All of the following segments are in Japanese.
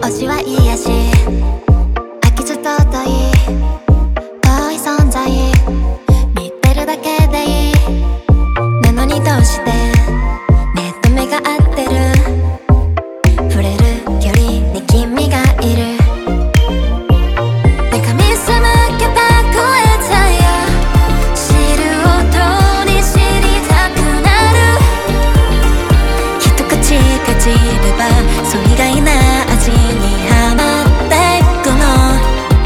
推しは癒し飽きず尊い遠い存在見てるだけでいいなのにどうして目と目が合ってる触れる距離に君がいる目が見せ向けば超えたよ知る音に知りたくなる一口かじればそう意外な味にハマっていくの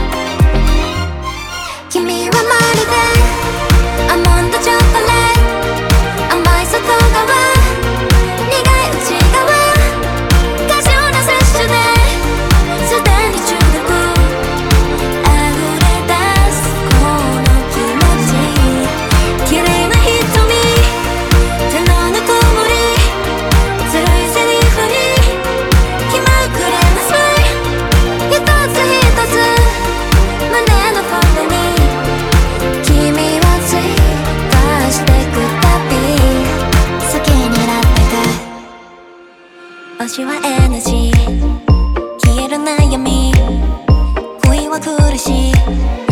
君はまるでアーモンドチョコレート甘い外側苦い内側過剰な摂取ですでに中毒溢れ出すこの気持ち綺麗な瞳手のぬくもりずるいセリフに気まぐれなスマイル一つ一つ胸の骨に君を追加してくたび好きになってく推しはエナジー消える悩み恋は苦しい